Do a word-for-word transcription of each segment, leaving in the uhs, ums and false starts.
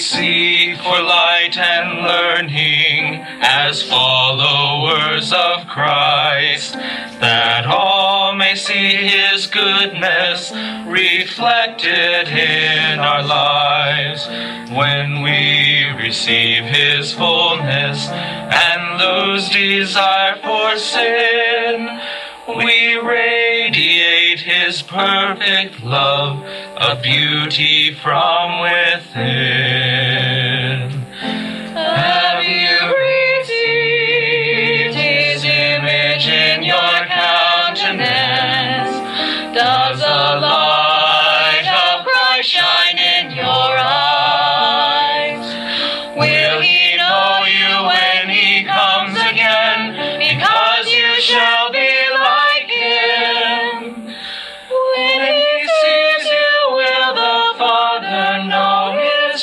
seek for light and learning as followers of Christ, that all may see his goodness reflected in our lives. When we receive his fullness and lose desire for sin, we radiate his perfect love, a beauty from within. Have you received his image in your countenance? Does the light of Christ shine in your eyes? Will he know you when he comes again? Because you shall be like him. When he sees you, will the Father know his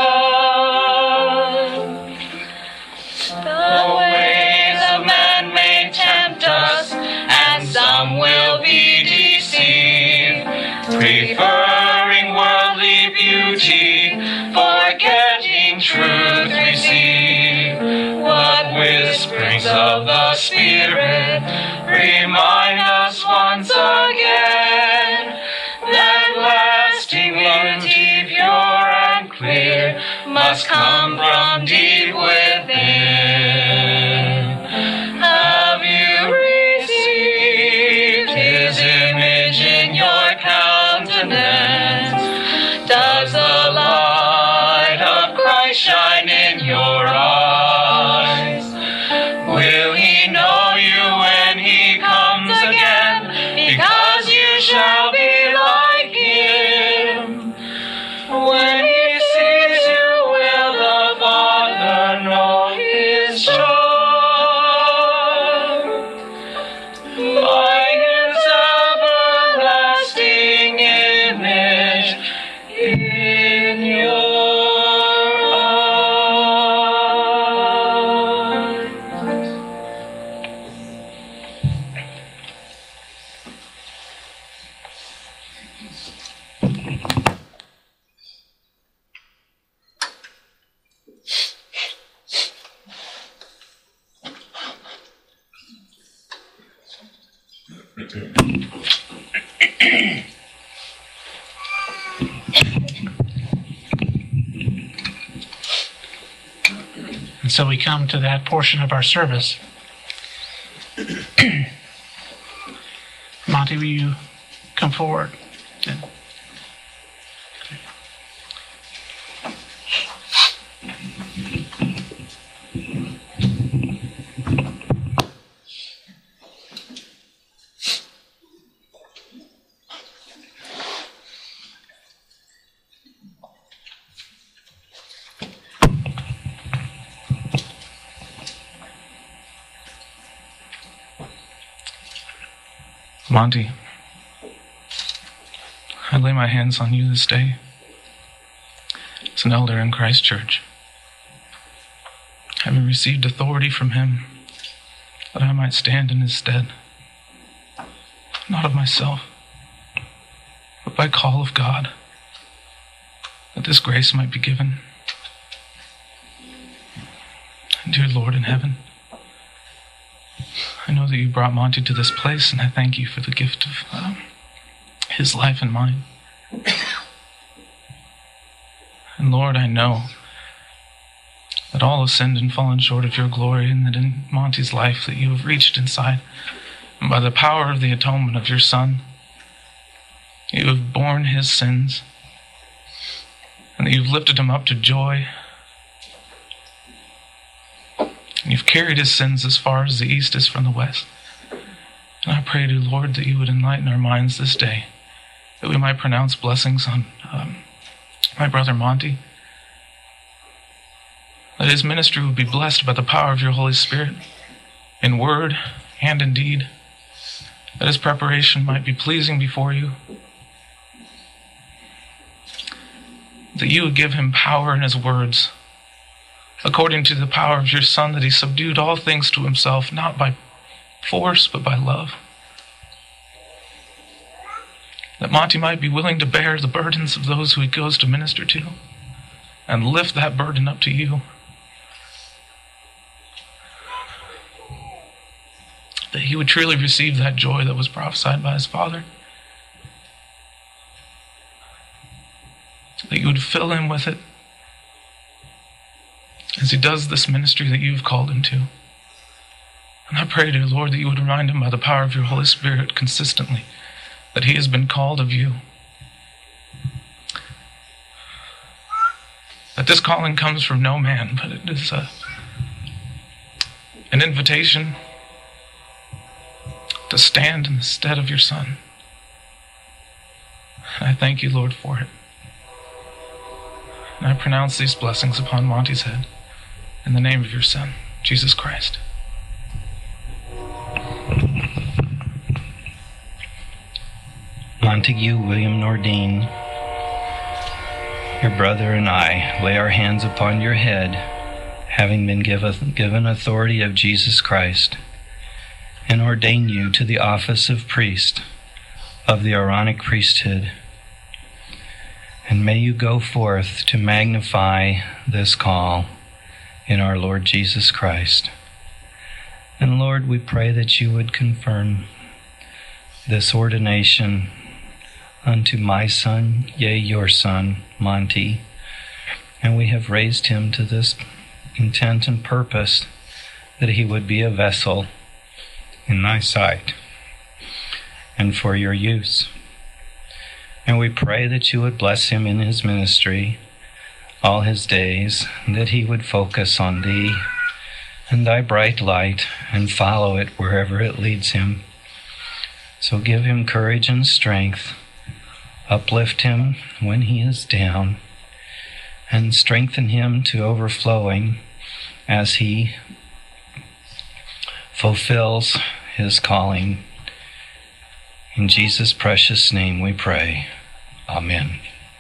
child? The ways of man may tempt us, and some will be deceived, preferring worldly beauty, forgetting truth receive. What whisperings of the Spirit remind us once again that lasting beauty, pure and clear, must come from deep within. Have you received his image in your countenance? Does the light of Christ shine in your eyes? Will he know you when he comes again? Because you shall be like him. When he sees you, will the Father know his child? By his everlasting image in your And so we come to that portion of our service. Monty, will you come forward? And Monty, I lay my hands on you this day as an elder in Christ Church, having received authority from him that I might stand in his stead, not of myself, but by call of God, that this grace might be given. And dear Lord in heaven, I know that you brought Monty to this place, and I thank you for the gift of um, his life and mine. And Lord, I know that all have sinned and fallen short of your glory, and that in Monty's life that you have reached inside, and by the power of the atonement of your Son, you have borne his sins, and that you've lifted him up to joy. And you've carried his sins as far as the east is from the west. And I pray to Lord that you would enlighten our minds this day, that we might pronounce blessings on um, my brother Monty, that his ministry would be blessed by the power of your Holy Spirit, in word and in deed, that his preparation might be pleasing before you, that you would give him power in his words, according to the power of your Son, that he subdued all things to himself, not by force, but by love. That Monty might be willing to bear the burdens of those who he goes to minister to, and lift that burden up to you. That he would truly receive that joy that was prophesied by his Father. That you would fill him with it as he does this ministry that you've called him to. And I pray, dear Lord, that you would remind him by the power of your Holy Spirit consistently that he has been called of you. That this calling comes from no man, but it is a, an invitation to stand in the stead of your Son. And I thank you, Lord, for it. And I pronounce these blessings upon Monty's head in the name of your Son, Jesus Christ. Montague William Nordine, your brother and I lay our hands upon your head, having been given, given authority of Jesus Christ, and ordain you to the office of priest of the Aaronic priesthood. And may you go forth to magnify this call in our Lord Jesus Christ. And Lord, we pray that you would confirm this ordination unto my son, yea, your son, Monty. And we have raised him to this intent and purpose that he would be a vessel in thy sight and for your use. And we pray that you would bless him in his ministry all his days, and that he would focus on thee and thy bright light and follow it wherever it leads him. So give him courage and strength, uplift him when he is down, and strengthen him to overflowing as he fulfills his calling. In Jesus' precious name we pray. Amen.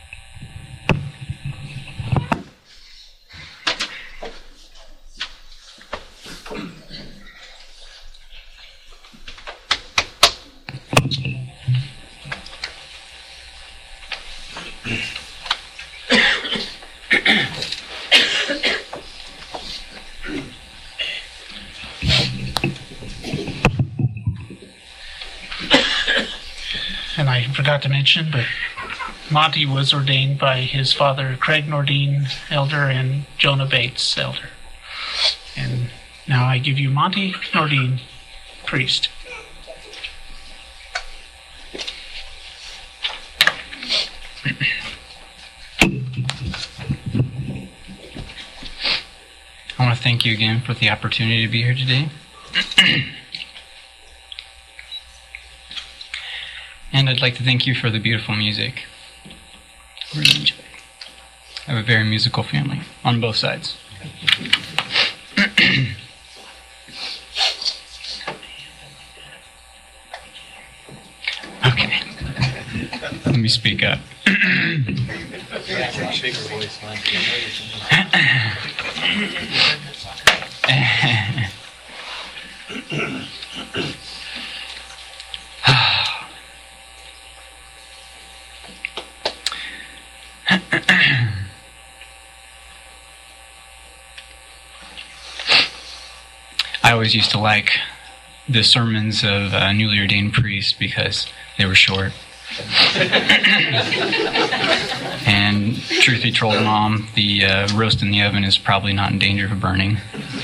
And I forgot to mention, but Monty was ordained by his father, Craig Nordine, elder, and Jonah Bates, elder. And now I give you Monty Nordine, priest. I want to thank you again for the opportunity to be here today. And I'd like to thank you for the beautiful music. Really enjoy it. I have a very musical family on both sides. Okay. Let me speak up. I always used to like the sermons of uh, newly ordained priests because they were short. And truth be told, Mom, the uh, roast in the oven is probably not in danger of burning.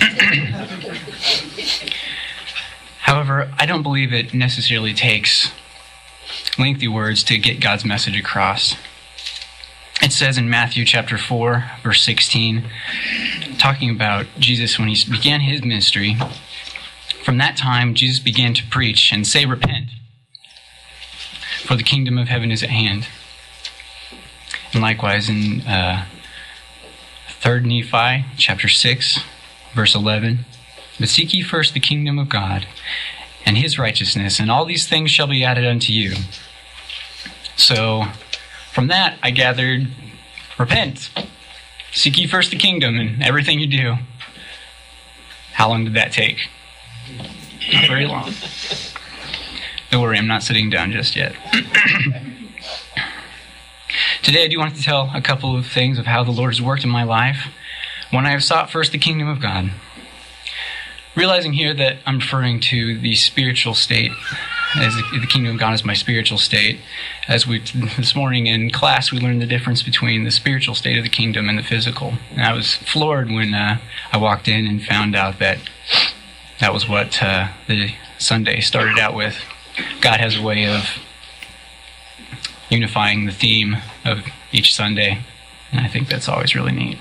However, I don't believe it necessarily takes lengthy words to get God's message across. It says in Matthew chapter four, verse sixteen, talking about Jesus when he began his ministry, from that time Jesus began to preach and say, "Repent, for the kingdom of heaven is at hand." And likewise in uh, third Nephi chapter six, verse eleven, "But seek ye first the kingdom of God and his righteousness, and all these things shall be added unto you." So from that I gathered, repent, seek ye first the kingdom and everything you do. How long did that take? Not very long. Don't worry, I'm not sitting down just yet. Today I do want to tell a couple of things of how the Lord has worked in my life when I have sought first the kingdom of God. Realizing here that I'm referring to the spiritual state, as the kingdom of God is my spiritual state. As we this morning in class, we learned the difference between the spiritual state of the kingdom and the physical. And I was floored when uh, I walked in and found out that that was what uh, the Sunday started out with. God has a way of unifying the theme of each Sunday, and I think that's always really neat.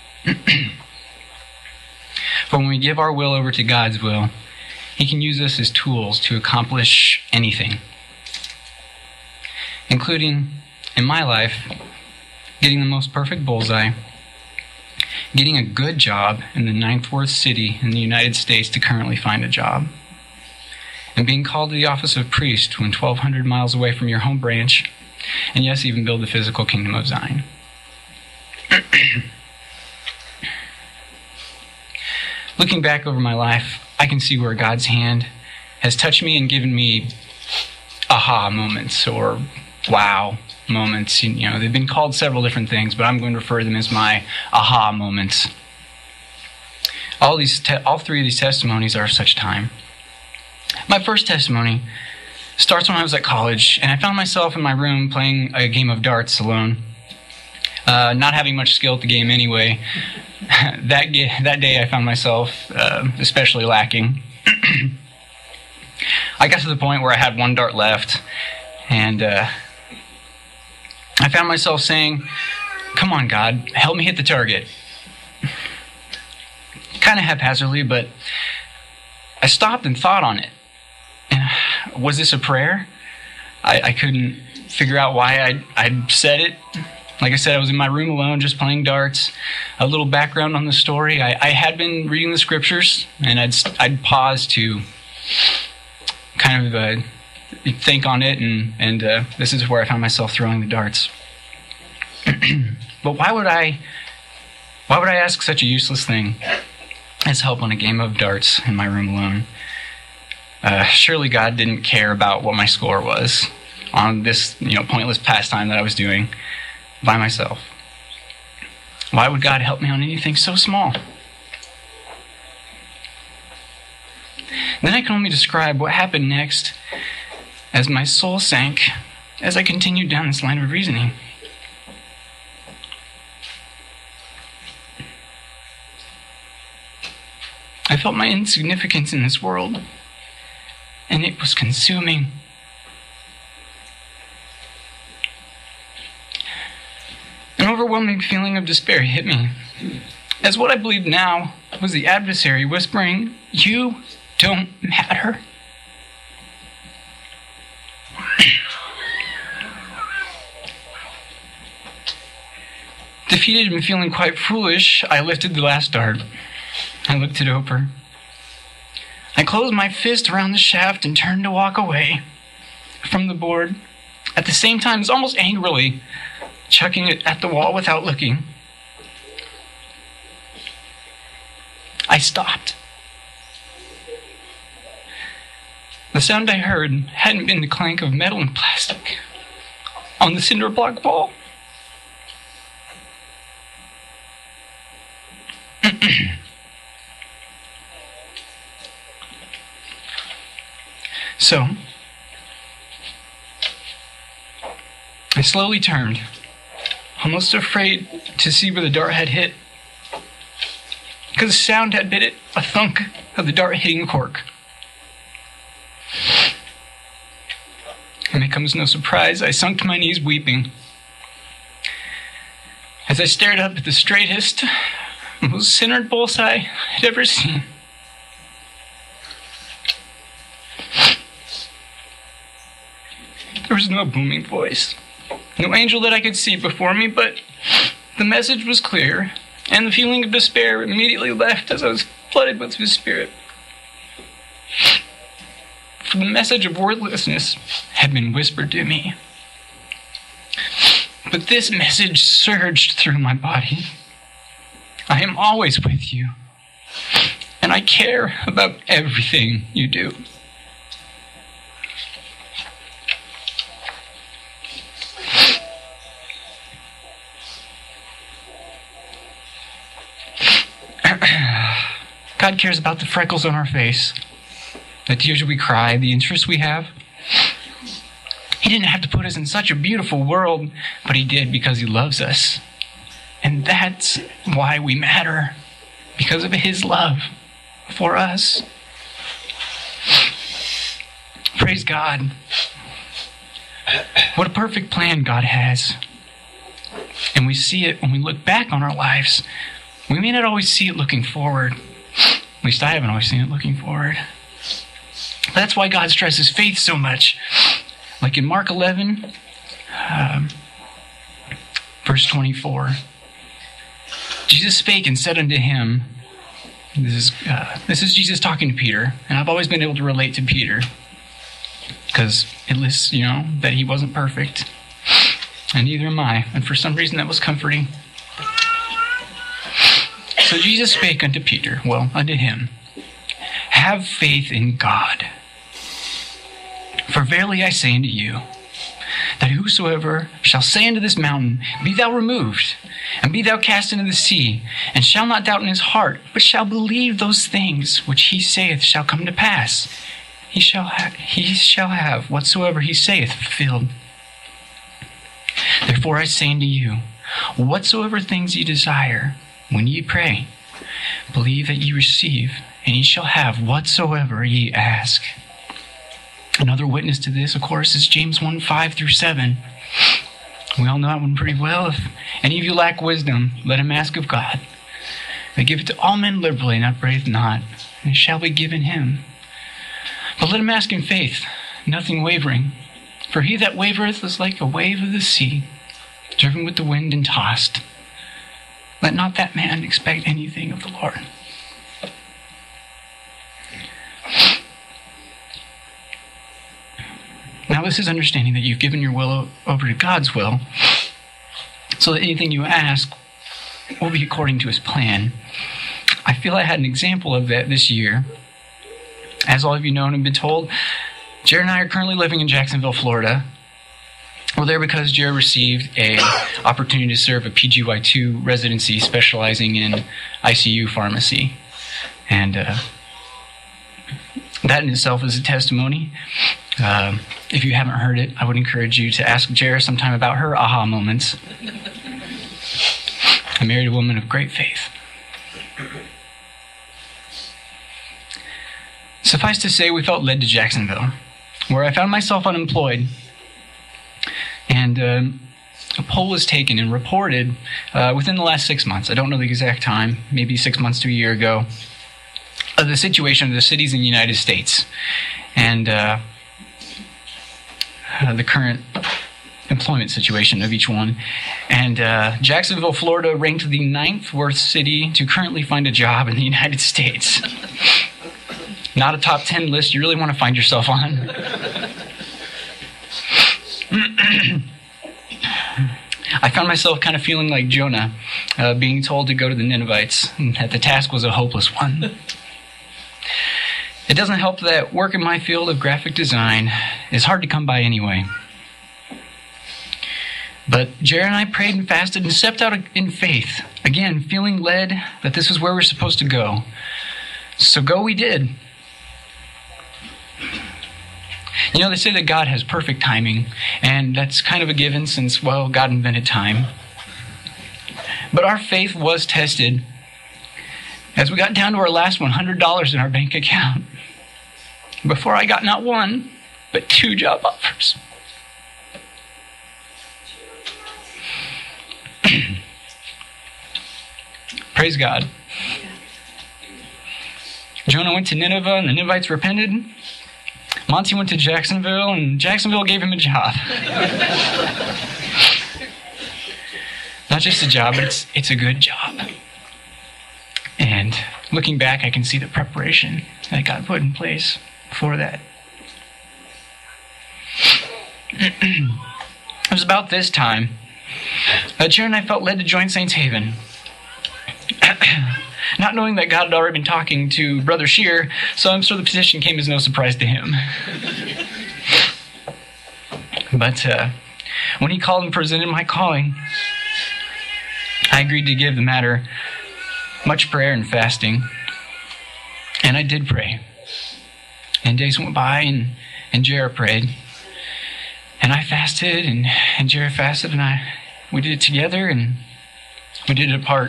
But when we give our will over to God's will, He can use us as tools to accomplish anything, including, in my life, getting the most perfect bullseye, getting a good job in the ninth worst city in the United States to currently find a job, and being called to the office of priest when twelve hundred miles away from your home branch, and yes, even build the physical kingdom of Zion. Looking back over my life, I can see where God's hand has touched me and given me aha moments or wow moments. You know, they've been called several different things, but I'm going to refer to them as my aha moments. All these, te- all three of these testimonies are of such time. My first testimony starts when I was at college, and I found myself in my room playing a game of darts alone. Uh, not having much skill at the game anyway. that ga- that day I found myself uh, especially lacking. I got to the point where I had one dart left, and uh, I found myself saying, "Come on, God, help me hit the target." Kind of haphazardly, but I stopped and thought on it. And was this a prayer? I, I couldn't figure out why I'd, I'd said it. Like I said, I was in my room alone just playing darts. A little background on the story. I, I had been reading the scriptures, and I'd, I'd pause to kind of uh, think on it, and, and uh, this is where I found myself throwing the darts. But why would I, why would I ask such a useless thing as help on a game of darts in my room alone? Uh, surely God didn't care about what my score was on this, you know, pointless pastime that I was doing by myself. Why would God help me on anything so small? Then I can only describe what happened next as my soul sank as I continued down this line of reasoning. I felt my insignificance in this world, and it was consuming. An overwhelming feeling of despair hit me, as what I believe now was the adversary whispering, "You don't matter." Defeated and feeling quite foolish, I lifted the last dart. I looked it over. I closed my fist around the shaft and turned to walk away from the board, at the same time as almost angrily chucking it at the wall without looking. I stopped. The sound I heard hadn't been the clank of metal and plastic on the cinder block wall. So, I slowly turned, almost afraid to see where the dart had hit, because the sound had been it, a thunk of the dart hitting the cork. And it comes no surprise, I sunk to my knees weeping, as I stared up at the straightest, most centered bullseye I'd ever seen. There was no booming voice, no angel that I could see before me, but the message was clear, and the feeling of despair immediately left as I was flooded with His Spirit. For the message of worthlessness had been whispered to me, but this message surged through my body. I am always with you, and I care about everything you do. God cares about the freckles on our face, the tears we cry, the interests we have. He didn't have to put us in such a beautiful world, but he did because he loves us. And that's why we matter, because of his love for us. Praise God. What a perfect plan God has. And we see it when we look back on our lives. We may not always see it looking forward. At least I haven't always seen it looking forward. But that's why God stresses faith so much. Like in Mark eleven, um, verse twenty-four. Jesus spake and said unto him, this is, uh, this is Jesus talking to Peter, and I've always been able to relate to Peter, because it lists, you know, that he wasn't perfect, and neither am I, and for some reason that was comforting. So Jesus spake unto Peter, well, unto him, have faith in God. For verily I say unto you, that whosoever shall say unto this mountain, be thou removed, and be thou cast into the sea, and shall not doubt in his heart, but shall believe those things which he saith shall come to pass, he shall have, he shall have whatsoever he saith fulfilled. Therefore I say unto you, whatsoever things ye desire, when ye pray, believe that ye receive, and ye shall have whatsoever ye ask. Another witness to this, of course, is James one, five through seven. We all know that one pretty well. If any of you lack wisdom, let him ask of God. They give it to all men liberally, and upbraideth not, and it shall be given him. But let him ask in faith, nothing wavering. For he that wavereth is like a wave of the sea, driven with the wind and tossed. Let not that man expect anything of the Lord. Now this is understanding that you've given your will over to God's will, so that anything you ask will be according to his plan. I feel I had an example of that this year. As all of you know and have been told, Jared and I are currently living in Jacksonville, Florida. We're there because Jared received an opportunity to serve a P G Y two residency specializing in I C U pharmacy. And uh, that in itself is a testimony. Um, if you haven't heard it, I would encourage you to ask Jared sometime about her aha moments. I married a woman of great faith. Suffice to say, we felt led to Jacksonville, where I found myself unemployed. And um, a poll was taken and reported uh, within the last six months. I don't know the exact time, maybe six months to a year ago, of the situation of the cities in the United States. And uh, Uh, the current employment situation of each one. And uh, Jacksonville, Florida ranked the ninth worst city to currently find a job in the United States. Not a top ten list you really want to find yourself on. I found myself kind of feeling like Jonah, uh, being told to go to the Ninevites, and that the task was a hopeless one. It doesn't help that work in my field of graphic design is hard to come by anyway. But Jared and I prayed and fasted and stepped out in faith, again, feeling led that this is where we're supposed to go. So go we did. You know, they say that God has perfect timing, and that's kind of a given since, well, God invented time. But our faith was tested as we got down to our last one hundred dollars in our bank account, before I got not one, but two job offers. Praise God. Jonah went to Nineveh, and the Ninevites repented. Monty went to Jacksonville, and Jacksonville gave him a job. Not just a job, but it's, it's a good job. And looking back, I can see the preparation that God put in place for that. It was about this time that Jared and I felt led to join Saints Haven. Not knowing that God had already been talking to Brother Shear, so I'm sure the position came as no surprise to him. But uh, when he called and presented my calling, I agreed to give the matter much prayer and fasting. And I did pray. And days went by, and, and Jared prayed. And I fasted, and, and Jared fasted, and I we did it together, and we did it apart.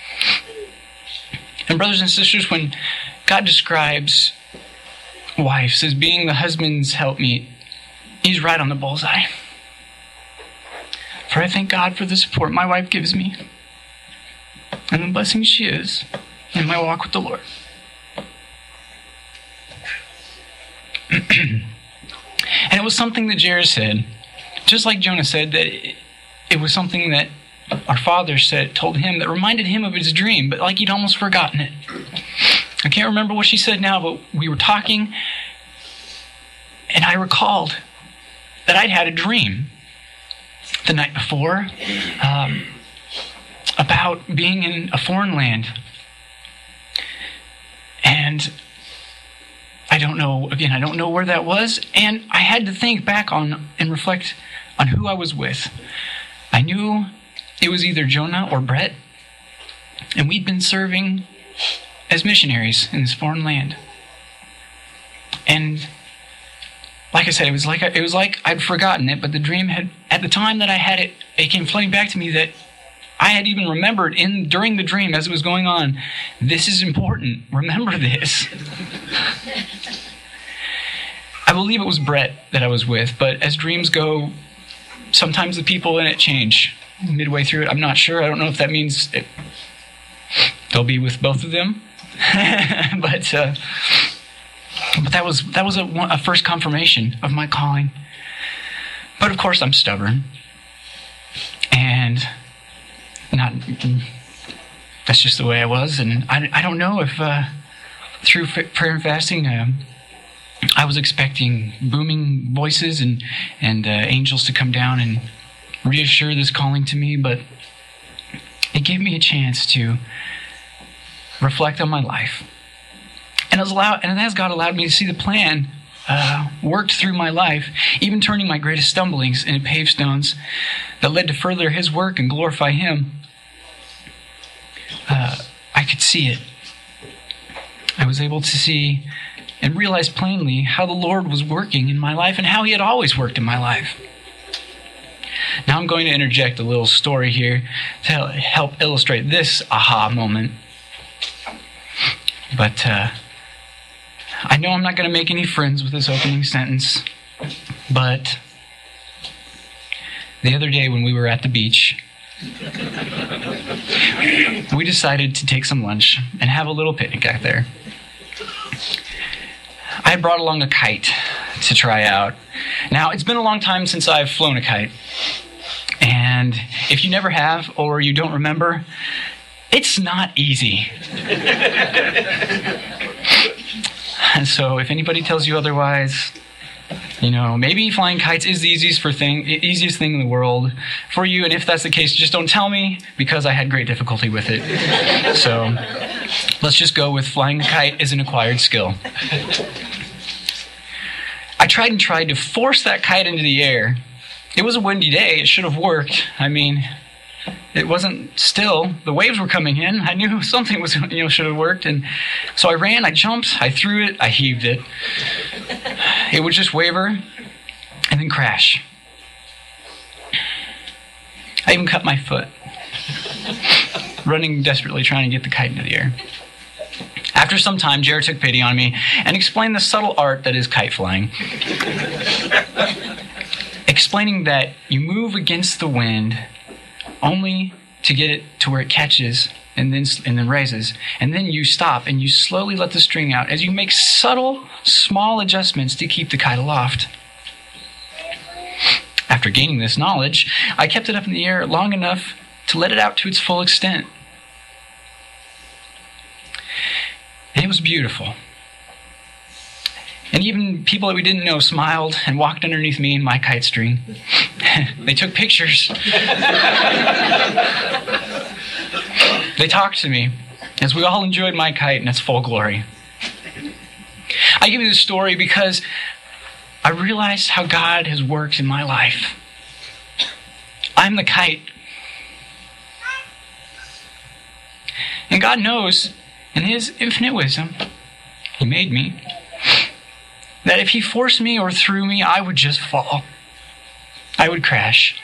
And brothers and sisters, when God describes wives as being the husband's helpmeet, he's right on the bullseye. For I thank God for the support my wife gives me and the blessing she is in my walk with the Lord. And it was something that Jared said, just like Jonah said, that it, it was something that our father said, told him, that reminded him of his dream, but like he'd almost forgotten it. I can't remember what she said now, but we were talking, and I recalled that I'd had a dream the night before um, about being in a foreign land. And I don't know, again, I don't know where that was, and I had to think back on and reflect on who I was with. I knew it was either Jonah or Brett, and we'd been serving as missionaries in this foreign land. And like I said, it was like I, it was like I'd forgotten it, but the dream had, at the time that I had it, it came flooding back to me that I had even remembered in during the dream as it was going on, this is important. Remember this. I believe it was Brett that I was with, but as dreams go, sometimes the people in it change midway through it. I'm not sure. I don't know if that means it, they'll be with both of them. but uh, but that was that was a, a first confirmation of my calling. But of course, I'm stubborn, and not. That's just the way I was, and I, I don't know if uh, through f- prayer and fasting, uh, I was expecting booming voices and and uh, angels to come down and reassure this calling to me, but it gave me a chance to reflect on my life. And as, allowed, and as God allowed me to see the plan uh, worked through my life, even turning my greatest stumblings into paved stones that led to further His work and glorify Him, uh, I could see it. I was able to see and realize plainly how the Lord was working in my life and how He had always worked in my life. Now I'm going to interject a little story here to help illustrate this aha moment. But uh, I know I'm not going to make any friends with this opening sentence, but the other day when we were at the beach, we decided to take some lunch and have a little picnic out there. I had brought along a kite to try out. Now, it's been a long time since I've flown a kite. And if you never have or you don't remember, it's not easy. And so if anybody tells you otherwise, you know, maybe flying kites is the easiest for thing, easiest thing in the world for you. And if that's the case, just don't tell me, because I had great difficulty with it. So let's just go with flying a kite is an acquired skill. I tried and tried to force that kite into the air. It was a windy day. It should have worked. I mean, it wasn't still. The waves were coming in. I knew something was, you know, should have worked. And so I ran, I jumped, I threw it, I heaved it. It would just waver and then crash. I even cut my foot, running desperately trying to get the kite into the air. After some time, Jared took pity on me and explained the subtle art that is kite flying. Explaining that you move against the wind only to get it to where it catches and then and then raises. And then you stop and you slowly let the string out as you make subtle, small adjustments to keep the kite aloft. After gaining this knowledge, I kept it up in the air long enough to let it out to its full extent. And it was beautiful. And even people that we didn't know smiled and walked underneath me and my kite string. They took pictures. They talked to me as we all enjoyed my kite in its full glory. I give you this story because I realized how God has worked in my life. I'm the kite. And God knows, in His infinite wisdom, He made me. That if he forced me or threw me, I would just fall. I would crash.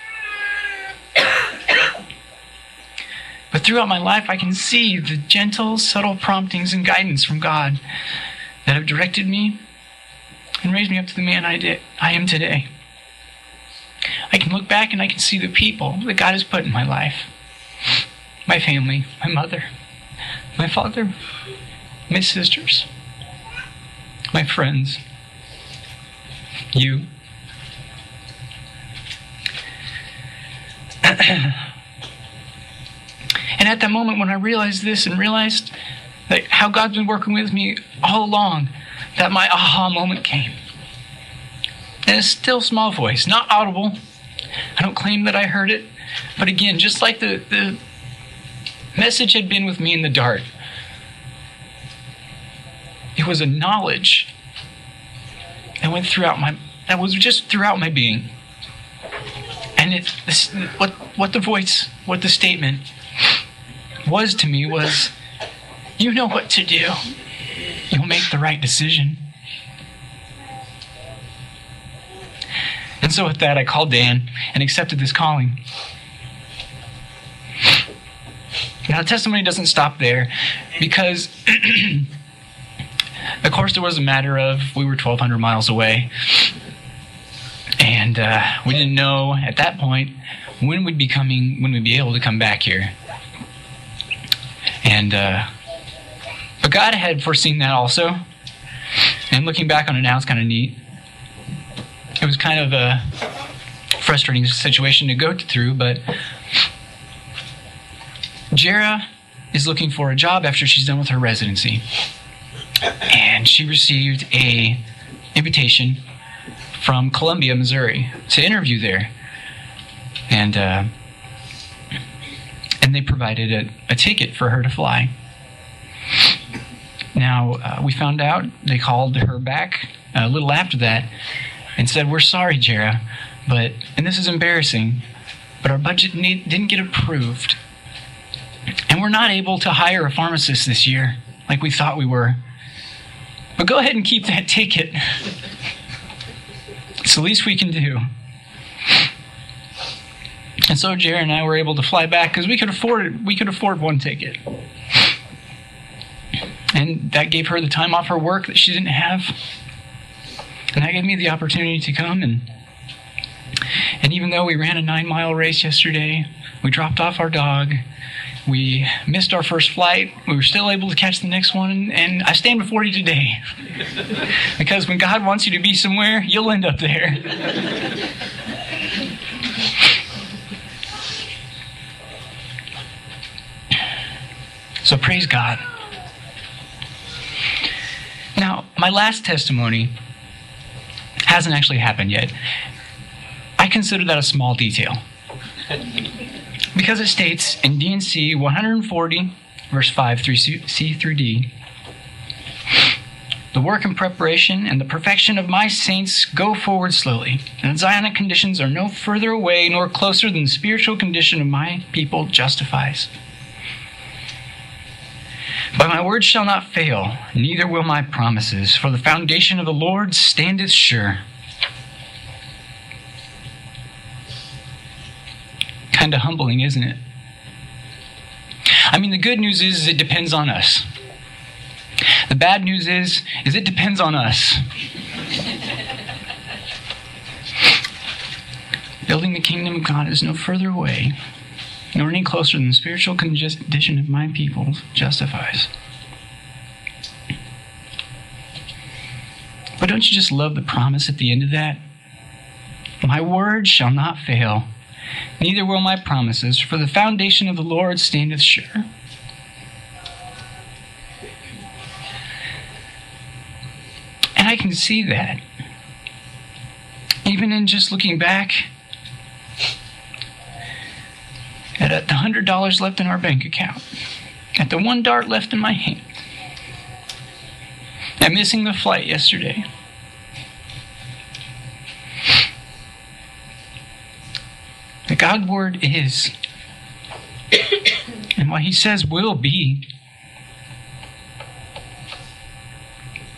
But throughout my life, I can see the gentle, subtle promptings and guidance from God that have directed me and raised me up to the man I did, I am today. I can look back and I can see the people that God has put in my life. My family, my mother, my father, my sisters, my friends, you. And at that moment when I realized this and realized that how God's been working with me all along, that my aha moment came. And a still small voice, not audible. I don't claim that I heard it. But again, just like the, the message had been with me in the dark, it was a knowledge that went throughout my, that was just throughout my being. And it, this, what, what the voice, what the statement was to me was, you know what to do. You'll make the right decision. And so with that, I called Dan and accepted this calling. Now, the testimony doesn't stop there because, of course, there was a matter of we were twelve hundred miles away. And uh, we didn't know at that point when we'd be coming, when we'd be able to come back here. And, uh, but God had foreseen that also. And looking back on it now, it's kind of neat. It was kind of a frustrating situation to go through, but Jera is looking for a job after she's done with her residency. And she received a invitation from Columbia, Missouri, to interview there. And uh, and they provided a, a ticket for her to fly. Now, uh, we found out, they called her back a little after that and said, we're sorry, Jera, but, and this is embarrassing, but our budget need, didn't get approved. And we're not able to hire a pharmacist this year like we thought we were. But go ahead and keep that ticket. It's the least we can do. And so Jera and I were able to fly back because we could afford it. We could afford one ticket. And that gave her the time off her work that she didn't have. And that gave me the opportunity to come. And and even though we ran a nine-mile race yesterday, we dropped off our dog, we missed our first flight, we were still able to catch the next one. And I stand before you today. Because when God wants you to be somewhere, you'll end up there. So praise God. Now, my last testimony hasn't actually happened yet. I consider that a small detail. Because it states in D and C one forty, verse five through C through D, the work and preparation and the perfection of my saints go forward slowly, and the Zionic conditions are no further away nor closer than the spiritual condition of my people justifies. But my word shall not fail, neither will my promises, for the foundation of the Lord standeth sure. Kind of humbling, isn't it? I mean, the good news is, is it depends on us. The bad news is, is it depends on us. Building the kingdom of God is no further away, nor any closer than the spiritual condition of my people justifies. But don't you just love the promise at the end of that? My word shall not fail, neither will my promises, for the foundation of the Lord standeth sure. And I can see that. Even in just looking back at the one hundred dollars left in our bank account, at the one dart left in my hand, at missing the flight yesterday. The God word is, and what he says will be.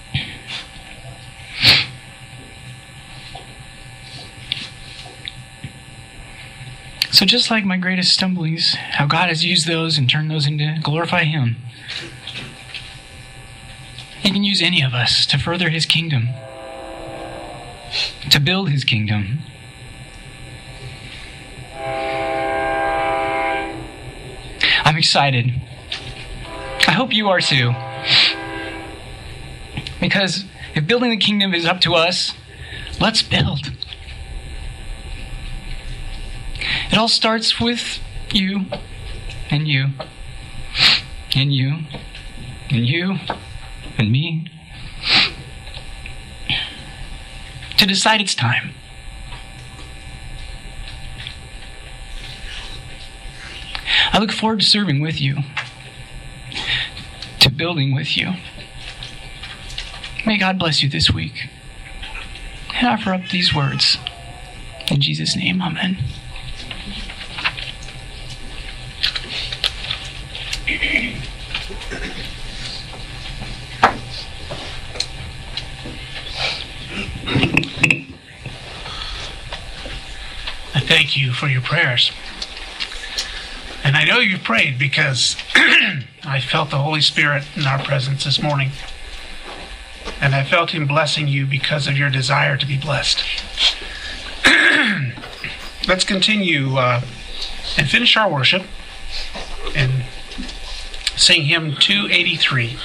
So just like my greatest stumblings, how God has used those and turned those into glorify Him, He can use any of us to further His kingdom, to build His kingdom. I'm excited. I hope you are too. Because if building the kingdom is up to us, let's build. It all starts with you, and you, and you, and you, and me. To decide it's time. I look forward to serving with you, to building with you. May God bless you this week. And I offer up these words. In Jesus' name, amen. I thank you for your prayers. And I know you've prayed because I felt the Holy Spirit in our presence this morning. And I felt Him blessing you because of your desire to be blessed. Let's continue uh, and finish our worship and sing hymn two eighty-three.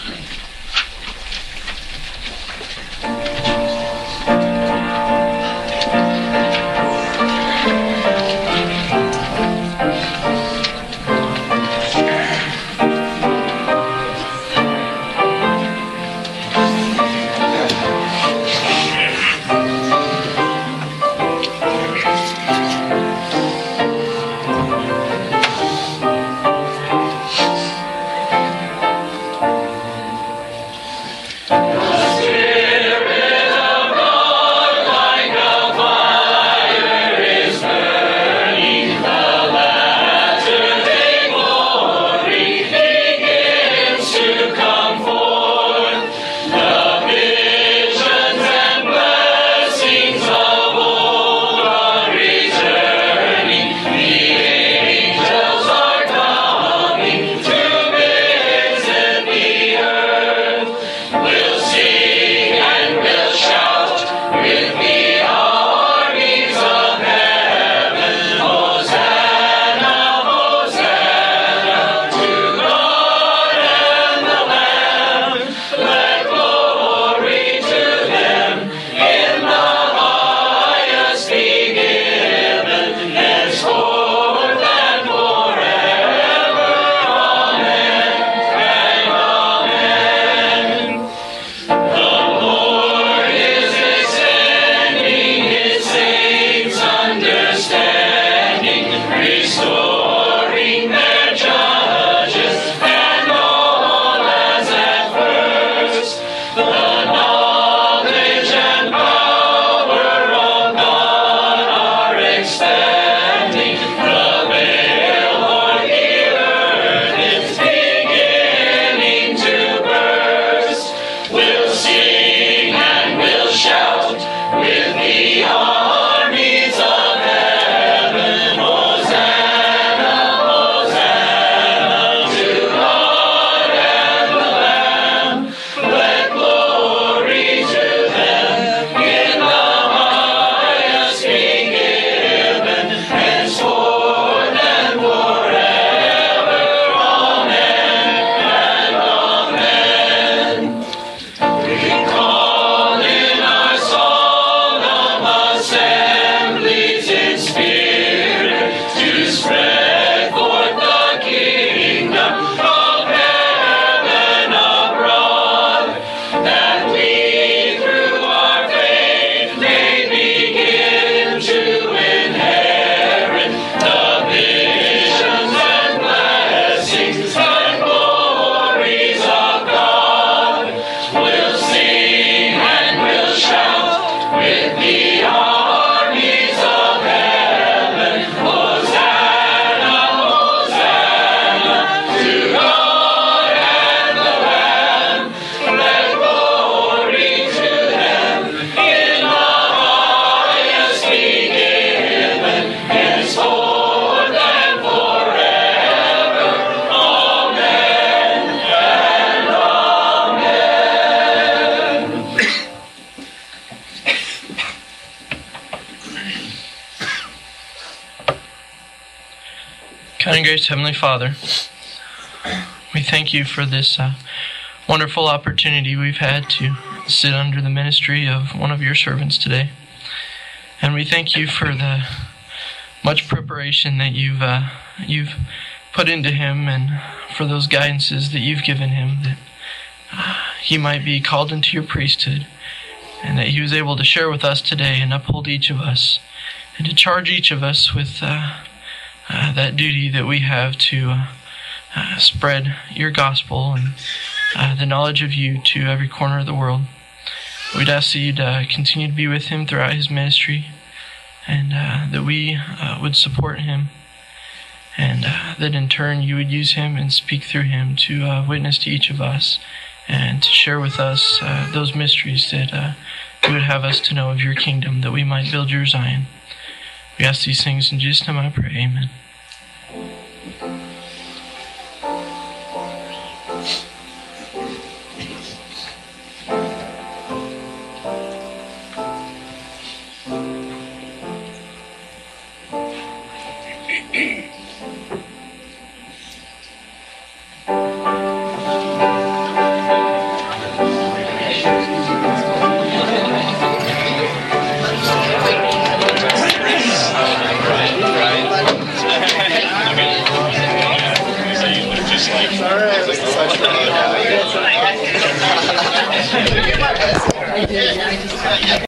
Kind and gracious Heavenly Father, we thank you for this uh, wonderful opportunity we've had to sit under the ministry of one of your servants today. And we thank you for the much preparation that you've uh, you've put into him, and for those guidances that you've given him, that uh, he might be called into your priesthood, and that he was able to share with us today and uphold each of us, and to charge each of us with uh, uh, that duty that we have to uh, uh, spread your gospel and uh, the knowledge of you to every corner of the world. We'd ask that you'd uh, continue to be with him throughout his ministry, and uh, that we uh, would support him, and uh, that in turn you would use him and speak through him to uh, witness to each of us, and to share with us uh, those mysteries that uh, you would have us to know of your kingdom, that we might build your Zion. We ask these things in Jesus' name I pray, amen. All right.